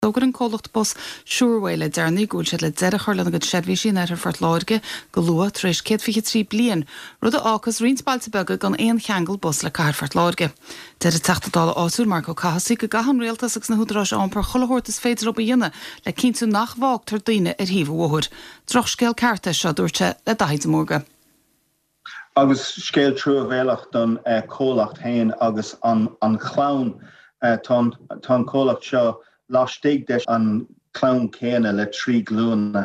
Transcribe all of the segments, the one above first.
Dogur an cólacht bus siúrhile dearnaí gúil siad le deire chuirla go sehísí ar fort láirge go lua tríéis 153 bliain. Rud áchas rinsbailte bega gan éon cheangal bus le Cairfort láirge. Deir teachtadála áúil mar go cahasaí go gahan réaltas agus na húdarrás ampar chollahortas féidir op a dhéine le cinnú nach bhágtar daoine ar híomh mhóthir. Troch scéal carta seo dúirte le daid mórga. Agus scéal trú a bhéalach don cólacht hain agus an chlán tá cólacht seo Lastig deis an clown céine le trí glúna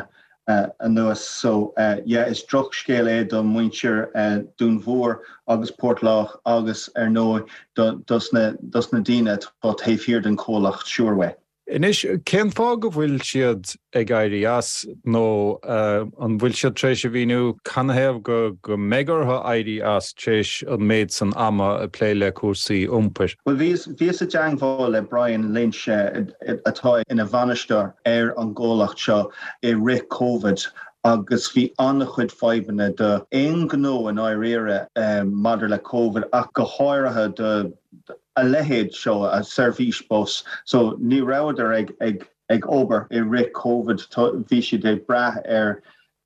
nuas so is droch scéal don muintir dún mhór agus Portlach agus nó dus na daine tá taobhfhiar den cólacht siúrwe. Inis cén fá go bhfuil siad ag éirí as nó an bhfuil siad tréis a bhíú canhéamh go mégartha éirí as tréis an méid san ama a pléile cuasaí iompar. Well vís a deangháil le Brian Lynch atá ina bhainisteoir ar an ggólacht seo I ri COVID agus bhí anna chuid faibanna de éon gnó an áiríre madidir le COVID ach go háirithe de a lehéad seo a service bus so ní ráidir ag obair I ri COVID bhí si de brath ar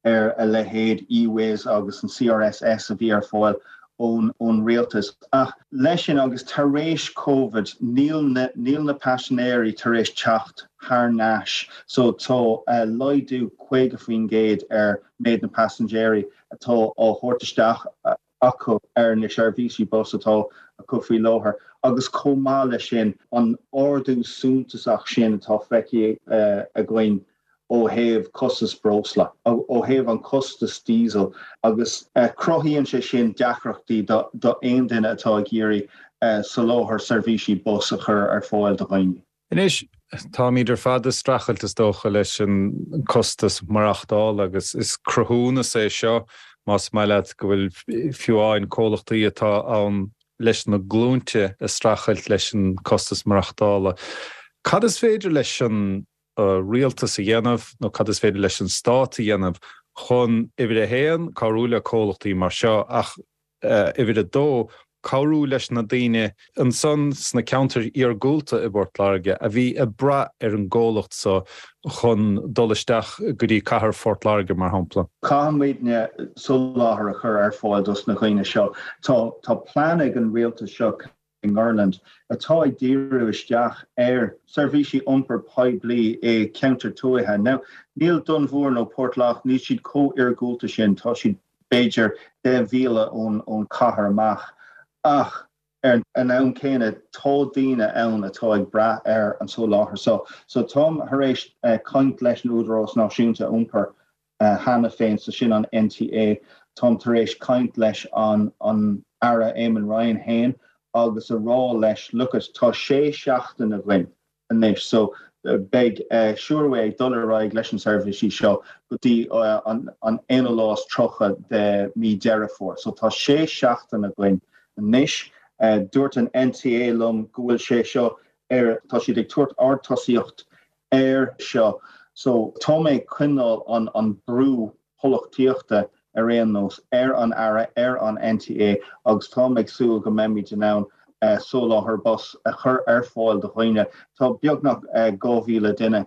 a lehéad e-ways agus an CRSS a bhí ar fáil ón réaltas. Ach leis sin agus tar éis COVID níl na passionéirí tar éis teacht thar náis so tá leidú chuige faoin géad ar méid na passengéirí atá á thuirtaisteach acu ar na seirbhísí bus atá acu faoi láthair. Agus comála sin an ordú súntasach sin atá feici a gcuin ó thaobh costas brosla, ó thaobh an costas diesel, agus crothíonn sé sin deacrachtaí do aon duine atá ag géirí sa láthair seirbhísí bus a chur ar fáil do ghaine. Inis tá idir fad is strachiltas dócha leis an costas marachtáil agus is crothúna sé seo más maiile go bhfuil fiúáin cólachtaí atá an leis na glúnte a strachailt leis an costas marachtála. Cad is féidir leis an rialtas a dhéanamh nó cad is féidir leis an stát a dhéanamh chun ifir a héan carúla cólachtaí mar seo ach ifir a dó carú leis na daine an son sna counter ar gúlta I bort láirge a bhí a bra ar an ggólacht so chun dolisteach go dtí cahar Fort Láirge mar hampla. Cáimid so láthair a chur ar fáil dus na chuoine seo. Tá plannig an réaltas seo in Ireland atá ag díriú isteach ar servicí iompar poiblí counter tuaithe. Now níl don mhór nó Portlach ní siad có-ar gúlta sin tá siad Beiger 10,000 ón cahar amach. Ach, an ann céine tá daine ann atá ag brath ar an so láthair. So Tom haréis caint leis an údarrás náisiúnta iompar hana féin sa sin an NTA, Tom taréis caint leis an ara Éamon Ryan hain agus a rá leis lucas tá sé seachtain a bhain anis. So beg siúrway dollar leis an servicí seo go dtí an éanalás trocha de mí dearafór. So tá sé seachtain a bhain Nish, dúirt an NTA lum go bhfuil sé seo tá siad ag tuairt ardtosíocht ar seo. So tá mé cuineál an brú holachtíochta ar réon nós ar an ara ar an NTA agus tá méid súil go méid nán so láthair bus a chur ar fáil do chuoine. Tá beagnach 2,000 duine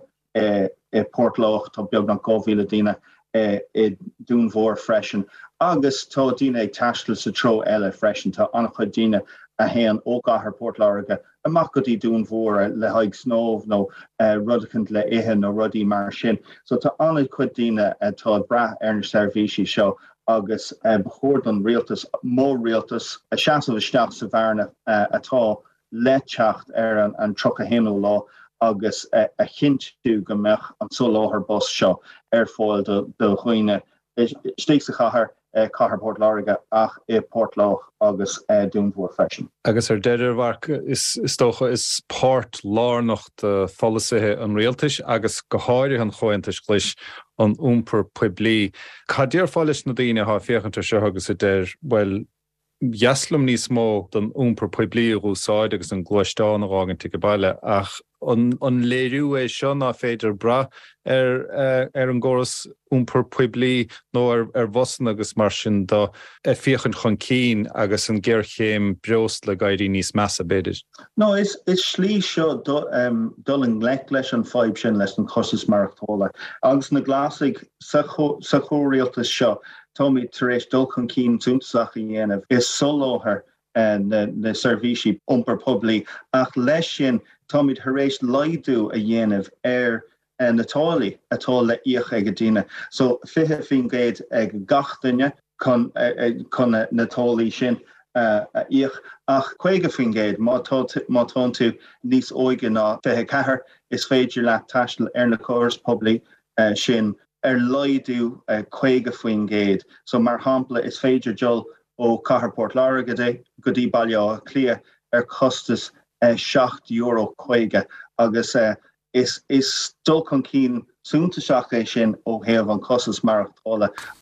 I Portlach, tá beagnach 2,000 duine I dún mhór freisin. Agus tá daine ag taistil sa tro eile freisin tá annach chuid daine a héan ó gcathair Port Láirge amach go dtí dún mhór le haig snómh nó rudacant le ihe nó rudí mar sin. So tá annach chuid daine tá brath ar na servicí seo agus bechóir an rialtas mór rialtas a seasamh isteach sa bharna atá le teacht ar an trocha héanú lá agus a chintú go mbeadh an so láthair bus seo ar fáil do chuoine stíigh sa chathair cahar Port Láirge ach I Portlach agus dún mhór freisin. Agus ar deidir bharc is tócha is páirt lárnacht folasithe an rialtais agus go háirithe an chointais leis an iompar poiblí. Cadíar fáilis na daine há féchantar seo agus a deir well Jaslam níos mó don iompar poiblí a rúsáid agus an gluisteán a rágan tí go baile ach an léirú é seo ná féidir bra an gcóras úmpur puiblí nó bhosan agus mar sin do fiochan chun cín agus an ggéirchéim breost le gaiirí níos measa beidir. No, is slí seo dul an ghlaic leis an fáib sin leis an costas marachtóla. Agus na glasig sa chóirialtas seo, Tommy tar éis dul chun cín túntasach a dhéanamh is solóthar na servisi umper publi ach leis sin Tommy tar éis leidú a dhéanamh natálaí atá le íoch ag dtíine. So fiche fin géad ag gachtainne chun natálaí sin íoch ach chuige fin géad má tú níos óige ná fiche cethir is féidir le taistil na córas publi sin leidú chuige fin géad. So mar hampla is féidir jol ó Cahar Port Lara godí bailá clia costas €7 chuige agus is dul chun cín súnta seach é sin ó héamh an costas marachtála